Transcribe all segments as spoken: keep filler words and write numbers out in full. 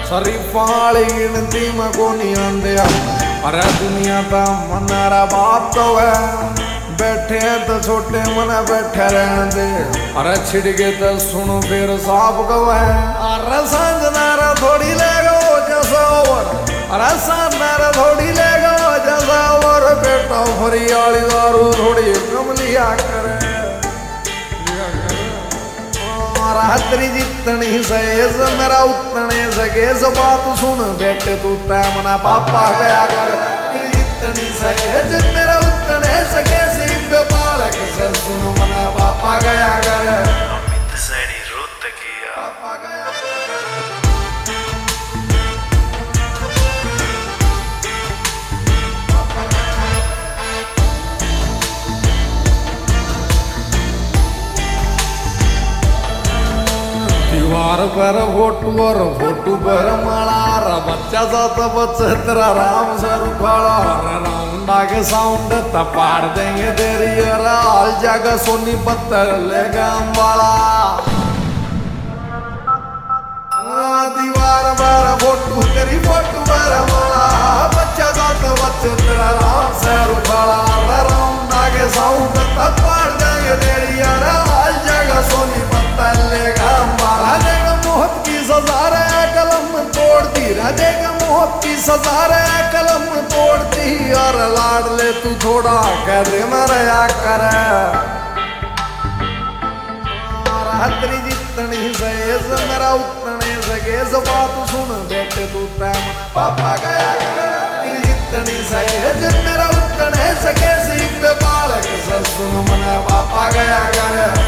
शरीफाली गिनती में को नहीं आंदे। अरे दुनिया का मनारा बाप तो है, बैठे हैं तो छोटे मना बैठे रहने दे। अरे छिड़के तो सुनो फिर साफ कब है। अरे सांझनारा थोड़ी ले गो जैसा और, अरे सांझनारा थोड़ी ले गो जैसा और, बेटा फरियाली दारू थोड़ी कम लिया करे। रात्रि जितनी सहेज मेरा उतने सगेज, बात सुन बेटे तू तैमना पापा गया कर। जितनी सहेज मेरा उतने सगेज, बालक से सुन मना पापा गया कर। अमित सैनी रोत किया पापा गया दीवार पर फोटू और फोटू पर माला, बच्चा साथ बच्चा तेरा राम सर उखाड़ा। राउंडा के साउंड तपाड़ देंगे तेरी, हाल जगह सोनी पत्थर लेगा अम्बाला। दीवार पर फोटू तेरी फोटू पर माला, बच्चा साथ बच्चा तेरा राम सर उखाड़ा। राउंडा के साउंड तपाड़ देंगे तेरी, हाल जगह सोनी पत्थर लेगा अम्बाला। मोहब्बत की सजा रे कलम तोड़ती, राजेगा मोहब्बत की सजा रे कलम तोड़ती। और लाड ले तू थोड़ा कर मरया कर। रात्रि जितनी सहेज मेरा उतने सगेज, बात सुन बेटे तू तैमना पापा गया कर। जितनी सहेज मेरा उतने सगेज, बालक से सुन मना पापा गया कर।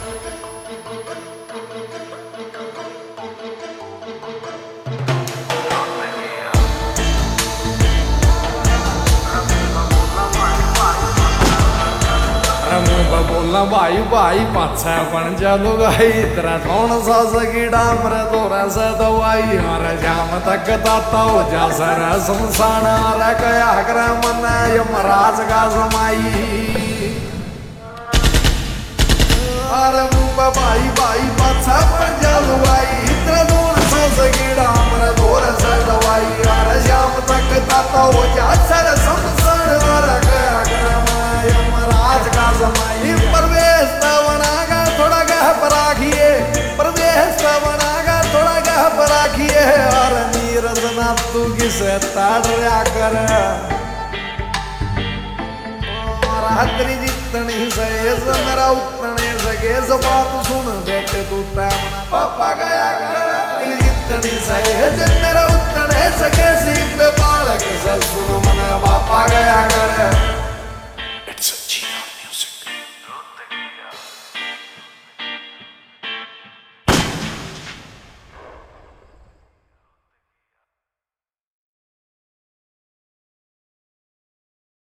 बोलना भाई भाई पाछा बन जालू गाई, तेरा कौन सा सगीड़ा मरे तोरा से दवाई। अरे जाम तक दाता हो जा सर शमशान, अरे कया कर मन यमराज का समाई। अरे मुंबा भाई भाई पाछा बन जालू गाई, तेरा कौन सा सगीड़ा मरे तोरा से दवाई। अरे जाम तक दाता हो जा सर शमशान, अरे कया कर मन यमराज का समाई। प्रवेश बनागा थोड़ा गह पर राखिए, प्रवेश बनागा थोड़ा गह पर राखिए। और नीरज ना तू किसे ताड़ रहा कर। रात्रि जितनी सहेज मेरा उतने सगेज, बात सुन बेटे तू तैमना पापा गया कर। जितनी सहेज मेरा उतने सगेज, बालक से सुन मना पापा गया कर।